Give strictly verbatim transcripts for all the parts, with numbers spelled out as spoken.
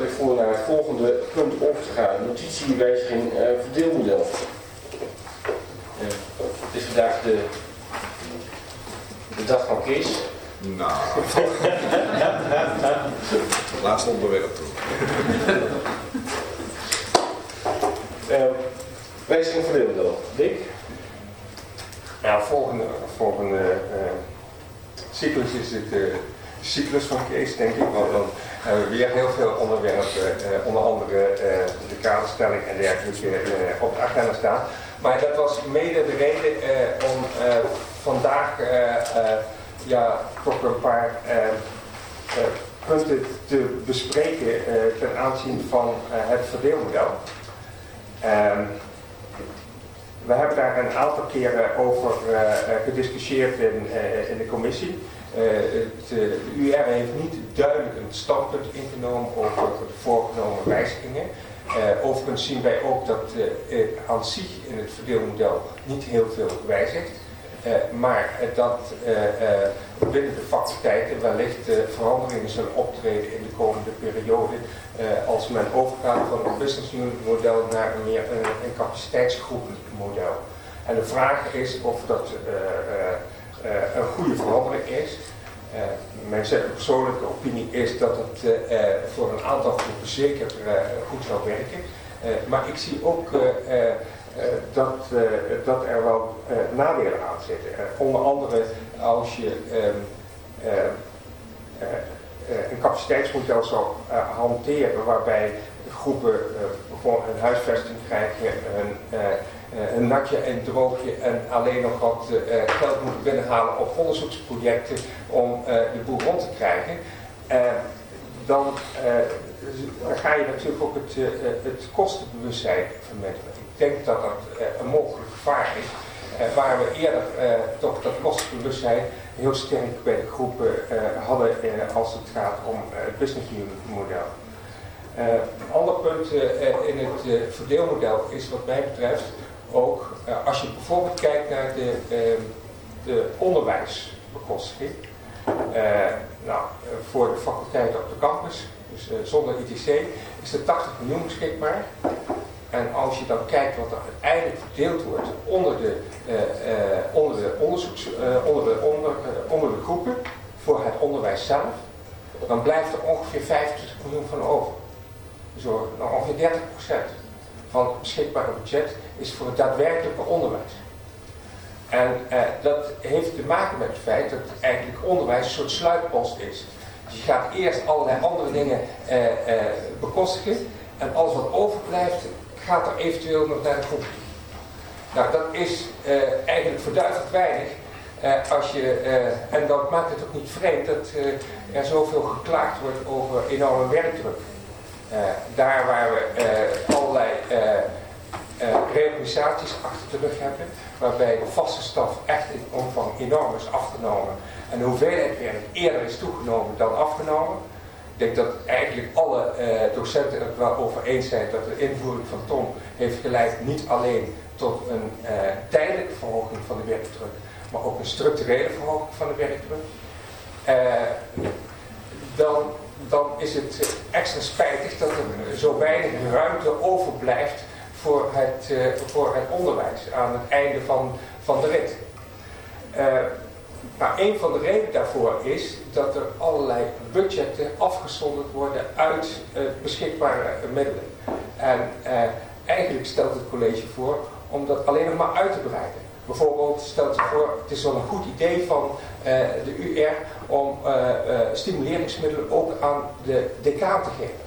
ik voor naar het volgende punt over te gaan. Notitiewijziging uh, verdeelmodel. Uh, het is vandaag de, de dag van Kees. Nou, laatste onderwerp toe. uh, wijziging verdeelmodel. Dick? Ja, volgende, volgende uh, cyclus is het uh, cyclus van Kees, denk ik. Want dan hebben we weer heel veel onderwerpen, uh, onder andere uh, de kaderstelling en dergelijke uh, op de agenda staan. Maar dat was mede de reden uh, om uh, vandaag uh, uh, ja, toch een paar uh, uh, punten te bespreken uh, ten aanzien van uh, het verdeelmodel. Um, We hebben daar een aantal keren over uh, gediscussieerd in, uh, in de commissie. Uh, het, uh, de U R heeft niet duidelijk een standpunt ingenomen over de voorgenomen wijzigingen. Uh, overigens zien wij ook dat uh, uh, aan zich in het verdeelmodel niet heel veel wijzigt. Uh, maar uh, dat uh, uh, binnen de faculteiten wellicht uh, veranderingen zullen optreden in de komende periode. Uh, als men overgaat van een business unit model naar een meer uh, een capaciteitsgroepelijk model. En de vraag is of dat uh, uh, uh, een goede verandering is. Uh, mijn persoonlijke opinie is dat het uh, uh, voor een aantal groepen zeker uh, goed zou werken. Uh, maar ik zie ook uh, uh, uh, dat, uh, dat er wel uh, nadelen aan zitten. Uh, onder andere als je um, uh, uh, uh, een capaciteitsmodel zou uh, hanteren waarbij groepen uh, gewoon een huisvesting krijgen, een, uh, uh, een natje en droogje en alleen nog wat uh, geld moeten binnenhalen op onderzoeksprojecten om uh, de boel rond te krijgen. Uh, dan, uh, dan ga je natuurlijk ook het, uh, het kostenbewustzijn verminderen. Ik denk dat dat uh, een mogelijk gevaar is. Uh, waar we eerder uh, toch dat kostenbewustzijn heel sterk bij de groepen uh, hadden uh, als het gaat om uh, het business unit model. Uh, een ander punt uh, in het uh, verdeelmodel is wat mij betreft ook, uh, als je bijvoorbeeld kijkt naar de, uh, de onderwijsbekostiging. Uh, nou, uh, voor de faculteit op de campus, dus uh, zonder I T C, is er tachtig miljoen beschikbaar. En als je dan kijkt wat er uiteindelijk verdeeld wordt onder de, uh, uh, onder de, onderzoeks, uh, onder de, onder, uh, onder de groepen voor het onderwijs zelf, dan blijft er ongeveer vijfentwintig miljoen van over. Zo, nou, ongeveer dertig procent van het beschikbare budget is voor het daadwerkelijke onderwijs. En uh, dat heeft te maken met het feit dat eigenlijk onderwijs een soort sluitpost is. Dus je gaat eerst allerlei andere dingen uh, uh, bekostigen en alles wat overblijft gaat er eventueel nog naar de groep. Nou, dat is uh, eigenlijk verduiveld weinig. Uh, als je, uh, en dat maakt het ook niet vreemd dat uh, er zoveel geklaagd wordt over enorme werkdruk. Uh, daar waar we uh, allerlei uh, uh, reorganisaties achter de rug hebben, waarbij de vaste staf echt in omvang enorm is afgenomen en de hoeveelheid werk eerder is toegenomen dan afgenomen. Ik denk dat eigenlijk alle uh, docenten het wel over eens zijn dat de invoering van T O M heeft geleid niet alleen tot een uh, tijdelijke verhoging van de werkdruk, maar ook een structurele verhoging van de werkdruk. Uh, dan, dan is het extra spijtig dat er zo weinig ruimte overblijft voor het, uh, voor het onderwijs aan het einde van, van de rit. Uh, Maar een van de redenen daarvoor is dat er allerlei budgetten afgezonderd worden uit uh, beschikbare middelen. En uh, eigenlijk stelt het college voor om dat alleen nog maar uit te breiden. Bijvoorbeeld stelt het voor, het is wel een goed idee van uh, de U R om uh, uh, stimuleringsmiddelen ook aan de decaan te geven.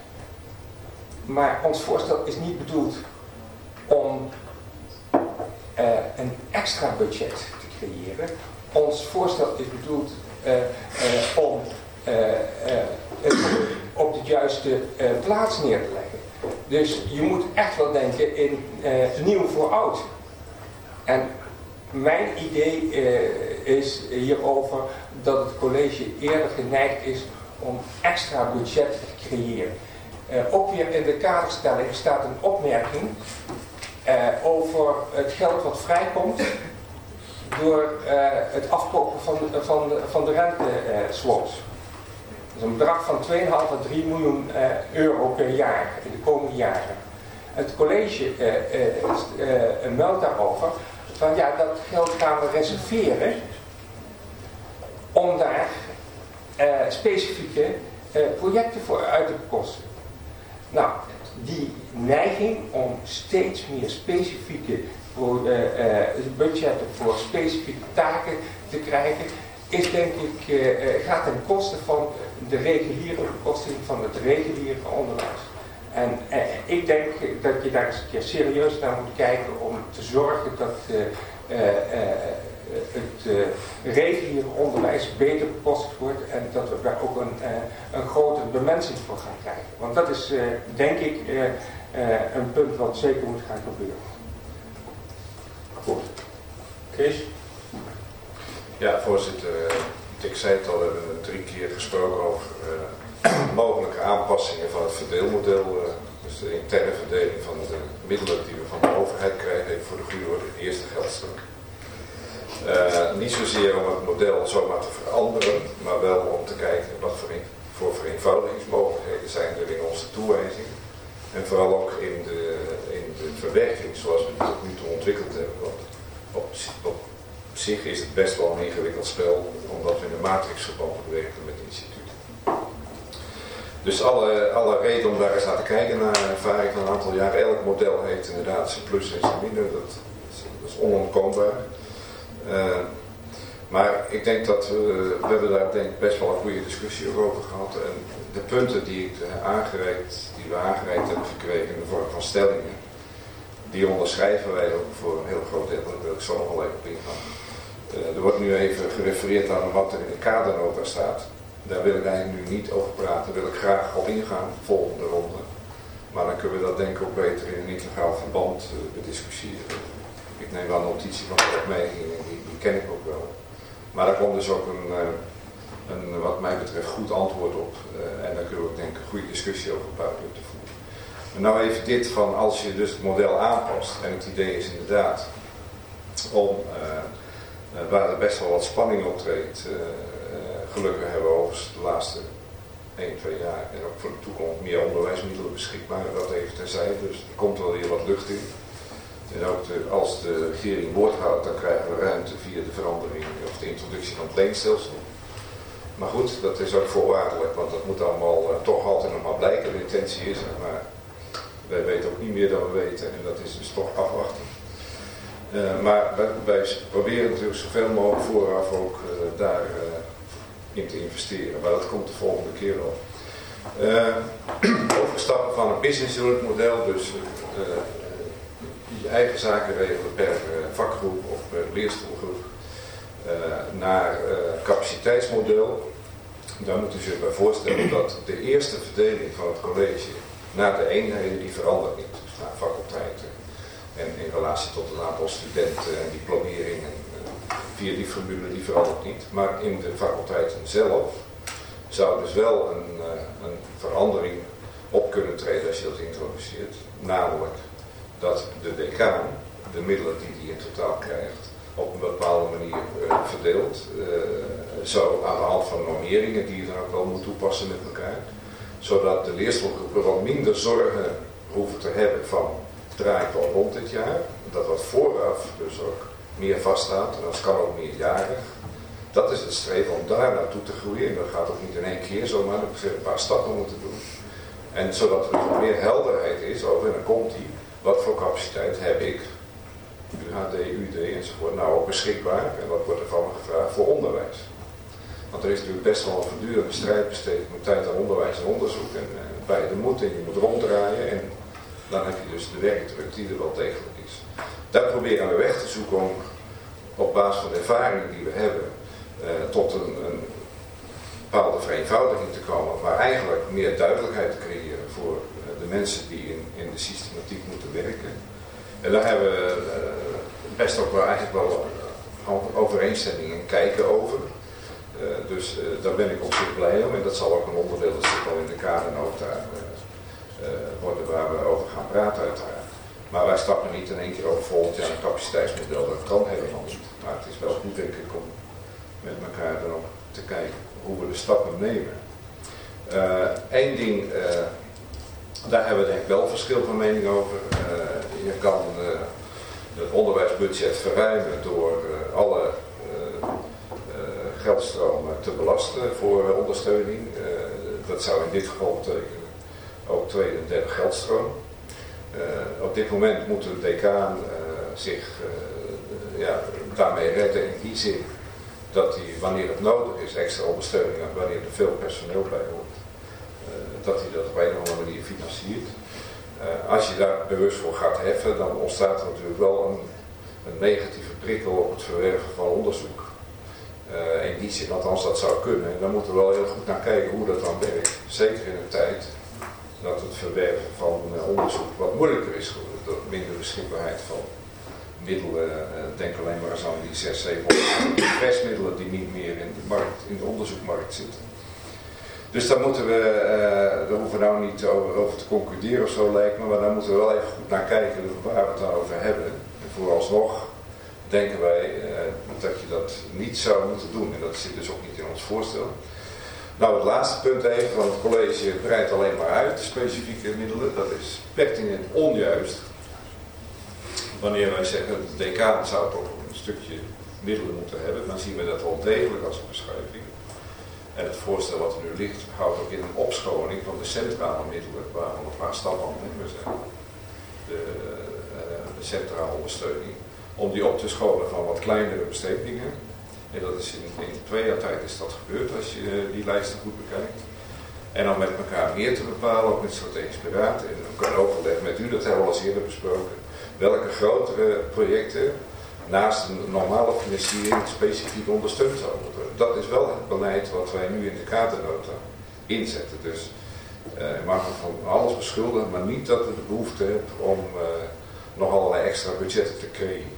Maar ons voorstel is niet bedoeld om uh, een extra budget te creëren. Ons voorstel is bedoeld uh, uh, om uh, uh, het op de juiste uh, plaats neer te leggen. Dus je moet echt wel denken in uh, nieuw voor oud. En mijn idee uh, is hierover dat het college eerder geneigd is om extra budget te creëren. Uh, ook weer in de kaderstelling staat een opmerking uh, over het geld wat vrijkomt door uh, het afkopen van, van, van de rente-swaps. is een bedrag van twee komma vijf à drie miljoen uh, euro per jaar in de komende jaren. Het college uh, uh, uh, meldt daarover van ja, dat geld gaan we reserveren om daar uh, specifieke uh, projecten voor uit te bekosten. Nou, die neiging om steeds meer specifieke uh, uh, budgetten voor specifieke taken te krijgen, is denk ik, uh, gaat ten koste van de reguliere bekosting van het reguliere onderwijs. En uh, ik denk dat je daar eens een keer serieus naar moet kijken om te zorgen dat uh, uh, uh, het uh, reguliere onderwijs beter bekostigd wordt en dat we daar ook een, uh, een grotere bemensing voor gaan krijgen. Want dat is uh, denk ik uh, uh, een punt wat zeker moet gaan gebeuren. Goed. Chris? Ja, voorzitter. Ik zei het al, we hebben drie keer gesproken over uh, mogelijke aanpassingen van het verdeelmodel. Uh, dus de interne verdeling van de middelen die we van de overheid krijgen, even voor de goede orde, de eerste geldstroom. Uh, niet zozeer om het model zomaar te veranderen, maar wel om te kijken wat voor, in, voor vereenvoudigingsmogelijkheden zijn er in onze toewijzing. En vooral ook in de, in de verwerking zoals we het tot nu toe ontwikkeld hebben. Want op, op zich is het best wel een ingewikkeld spel, omdat we in de matrixverband werken met instituten. Dus alle, alle reden om daar eens naar te kijken naar ervaring van een aantal jaar. Elk model heeft inderdaad zijn plus en zijn minder, dat, dat is onontkoombaar. Uh, maar ik denk dat we, we hebben daar denk ik best wel een goede discussie over gehad. En de punten die, ik aangereikt, die we aangereikt hebben gekregen in de vorm van stellingen, die onderschrijven wij ook voor een heel groot deel. Daar wil ik zo nog wel even op ingaan. Uh, er wordt nu even gerefereerd aan wat er in de kadernota staat. Daar wil ik eigenlijk nu niet over praten. Daar wil ik graag op ingaan, volgende ronde. Maar dan kunnen we dat denk ik ook beter in een integraal verband uh, bediscussiëren. Ik neem wel notitie van de opmerkingen, die, die ken ik ook wel. Maar daar komt dus ook een, een wat mij betreft goed antwoord op. Uh, en daar kunnen we ook denk ik een goede discussie over een paar punten voeren. En nou even dit van als je dus het model aanpast. En het idee is inderdaad om, uh, uh, waar er best wel wat spanning optreedt. Uh, uh, gelukkig hebben we overigens de laatste één, twee jaar en ook voor de toekomst meer onderwijsmiddelen beschikbaar. Dat even terzijde, dus er komt wel weer wat lucht in. En ook de, als de regering woord houdt, dan krijgen we ruimte via de verandering of de introductie van het leenstelsel. Maar goed, dat is ook voorwaardelijk, want dat moet allemaal uh, toch altijd nog maar blijken. De intentie is er, maar wij weten ook niet meer dan we weten en dat is dus toch afwachten. Uh, maar wij, wij proberen natuurlijk zoveel mogelijk vooraf ook uh, daar uh, in te investeren, maar dat komt de volgende keer wel. Uh, overstappen van een business unit model, dus uh, je eigen zaken regelen per uh, vakgroep of per leerstoelgroep uh, naar uh, capaciteitsmodel. Daar moet u zich bij voorstellen dat de eerste verdeling van het college naar de eenheden die verandert niet. Dus naar faculteiten en in relatie tot het aantal studenten en diplomering en uh, via die formule die verandert niet. Maar in de faculteiten zelf zou dus wel een, uh, een verandering op kunnen treden als je dat introduceert. Namelijk dat de decaan de middelen die hij in totaal krijgt op een bepaalde manier uh, verdeelt. Uh, zo aan de hand van normeringen die je dan ook wel moet toepassen met elkaar. Zodat de leerstoelgroepen wat minder zorgen hoeven te hebben van draai ik wel rond dit jaar. Dat wat vooraf dus ook meer vaststaat en dat kan ook meerjarig. Dat is het streven om daar naartoe te groeien. En dat gaat ook niet in één keer zomaar, dat we een paar stappen moeten doen. En zodat er wat meer helderheid is over, en dan komt die, wat voor capaciteit heb ik, U H D, U D enzovoort, nou ook beschikbaar. En wat wordt er van me gevraagd voor onderwijs. Want er is natuurlijk best wel een voortdurende strijd besteed met tijd aan onderwijs en onderzoek. En uh, beide moeten en je moet ronddraaien. En dan heb je dus de werkdruk die er wel degelijk is. Daar proberen we weg te zoeken om op basis van de ervaringen die we hebben uh, tot een, een bepaalde vereenvoudiging te komen. Maar eigenlijk meer duidelijkheid te creëren voor uh, de mensen die in, in de systematiek moeten werken. En daar hebben we uh, best ook wel eigenlijk wel uh, overeenstemming en kijken over. Uh, dus uh, daar ben ik op zich blij om en dat zal ook een onderdeel dat zit al in de kadernota uh, uh, worden waar we over gaan praten uiteraard. Maar wij stappen niet in één keer over volgend jaar een capaciteitsmodel, dat kan helemaal niet. Maar het is wel goed denk ik om met elkaar dan ook te kijken hoe we de stappen nemen. Eén uh, ding, uh, daar hebben we denk ik wel verschil van mening over. Uh, je kan uh, het onderwijsbudget verruimen door uh, alle uh, uh, geldstromen te belasten voor uh, ondersteuning. Uh, dat zou in dit geval betekenen ook tweede en derde geldstroom. Uh, op dit moment moet de decaan uh, zich uh, ja, daarmee redden in die zin dat hij, wanneer het nodig is, extra ondersteuning en wanneer er veel personeel bij hoort, uh, dat hij dat op een of andere manier financiert. Uh, als je daar bewust voor gaat heffen, dan ontstaat er natuurlijk wel een, een negatieve prikkel op het verwerven van onderzoek. Uh, in die zin, althans dat zou kunnen. En dan moeten we wel heel goed naar kijken hoe dat dan werkt. Zeker in een tijd dat het verwerven van uh, onderzoek wat moeilijker is geworden. Door minder beschikbaarheid van middelen. Uh, denk alleen maar eens aan die zes, zevenhonderd persmiddelen die niet meer in de, markt, in de onderzoekmarkt zitten. Dus daar moeten we, uh, daar hoeven we nou niet over, over te concluderen of zo lijkt me, maar daar moeten we wel even goed naar kijken waar we het dan over hebben. En vooralsnog denken wij uh, dat je dat niet zou moeten doen en dat zit dus ook niet in ons voorstel. Nou, het laatste punt even van het college breidt alleen maar uit, specifieke middelen, dat is pertinent onjuist. Wanneer wij zeggen de decaan zou toch een stukje middelen moeten hebben, dan zien we dat wel degelijk als een verschuiving. En het voorstel wat er nu ligt houdt ook in een opschoning van de centrale middelen, waar we nog een paar stappen aan het nemen zijn. De, uh, de centrale ondersteuning. Om die op te scholen van wat kleinere bestedingen. En dat is in, in twee jaar tijd is dat gebeurd als je uh, die lijsten goed bekijkt. En dan met elkaar meer te bepalen, ook met strategisch beraad. En ook een overleg met u, dat hebben we al eens eerder besproken. Welke grotere projecten naast een normale financiering specifiek ondersteund zouden worden. Dat is wel het beleid wat wij nu in de kadernota inzetten. Dus uh, je mag er van alles beschuldigen, maar niet dat we de behoefte hebben om uh, nog allerlei extra budgetten te creëren.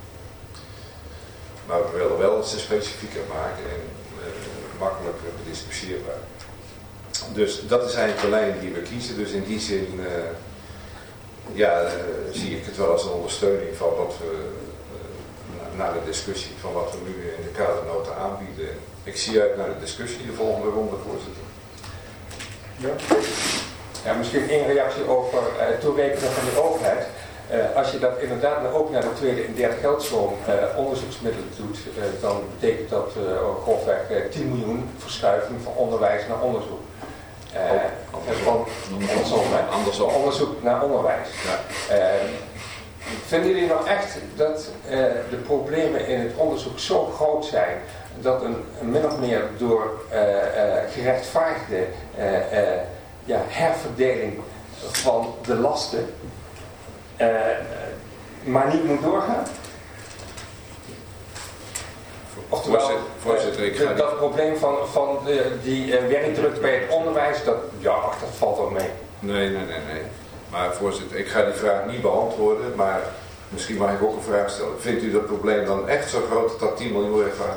Maar we willen wel het specifieker maken en uh, makkelijker bediscussieerbaar. Dus dat is eigenlijk de lijn die we kiezen. Dus in die zin uh, ja, uh, zie ik het wel als een ondersteuning van wat we uh, naar de discussie van wat we nu in de kadernota aanbieden. Ik zie uit naar de discussie de volgende ronde, voorzitter. Ja, ja misschien één reactie over uh, het toerekenen van de overheid. Uh, als je dat inderdaad ook naar de tweede en derde geldstroom uh, onderzoeksmiddelen doet, uh, dan betekent dat uh, grofweg uh, tien miljoen verschuiving van onderwijs naar onderzoek. Uh, oh, andersom. Andersom, hè? Andersom. Onderzoek naar onderwijs. Ja. Uh, vinden jullie nou echt dat uh, de problemen in het onderzoek zo groot zijn dat een, een min of meer door uh, uh, gerechtvaardigde uh, uh, ja, herverdeling van de lasten Uh, maar niet moet doorgaan? Oftewel, voorzitter, voorzitter, ik ga dat, dat probleem van, van de, die uh, werkdruk bij het onderwijs, dat, ja, ach, dat valt wel mee. Nee, nee, nee, nee. Maar voorzitter, ik ga die vraag niet beantwoorden, maar misschien mag ik ook een vraag stellen. Vindt u dat probleem dan echt zo groot dat dat tien miljoen ervaart?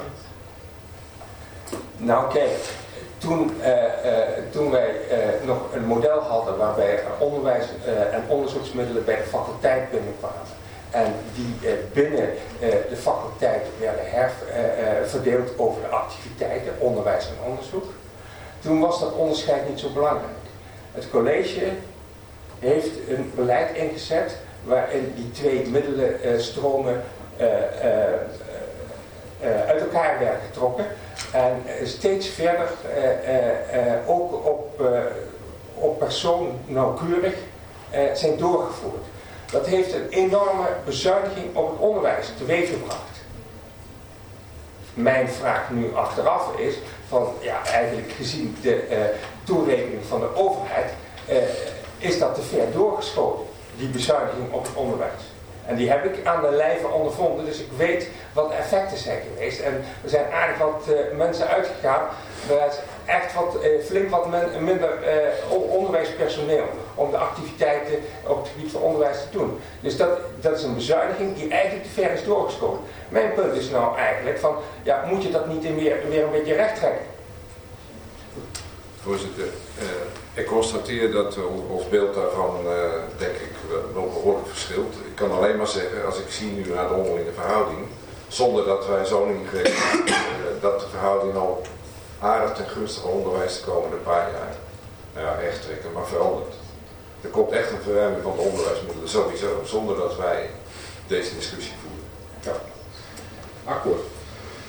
Nou kijk, toen, uh, uh, toen wij uh, nog een model hadden waarbij onderwijs uh, en onderzoeksmiddelen bij de faculteit binnenkwamen en die uh, binnen uh, de faculteit werden herverdeeld uh, over de activiteiten, onderwijs en onderzoek, toen was dat onderscheid niet zo belangrijk. Het college heeft een beleid ingezet waarin die twee middelstromen uh, uh, uh, uit elkaar werden getrokken. En steeds verder uh, uh, uh, ook op, uh, op persoon nauwkeurig uh, zijn doorgevoerd. Dat heeft een enorme bezuiniging op het onderwijs teweeggebracht. Mijn vraag nu achteraf is, van, ja, eigenlijk gezien de uh, toerekening van de overheid, uh, is dat te ver doorgeschoten, die bezuiniging op het onderwijs. En die heb ik aan de lijve ondervonden, dus ik weet wat de effecten zijn geweest. En er zijn aardig wat uh, mensen uitgegaan, er is echt wat, uh, flink wat men, minder uh, onderwijspersoneel om de activiteiten op het gebied van onderwijs te doen. Dus dat, dat is een bezuiniging die eigenlijk te ver is doorgeschoten. Mijn punt is nou eigenlijk van, ja, moet je dat niet in weer, weer een beetje recht trekken? Voorzitter, uh, ik constateer dat uh, ons beeld daarvan, uh, denk ik, wel behoorlijk verschilt. Ik kan alleen maar zeggen, als ik zie nu naar de onderlinge verhouding, zonder dat wij zo'n ingrepen uh, dat de verhouding al aardig ten gunstige onderwijs de komende paar jaar nou ja, recht trekken, maar verandert. Er komt echt een verruiming van de onderwijsmiddelen sowieso, zonder dat wij deze discussie voeren.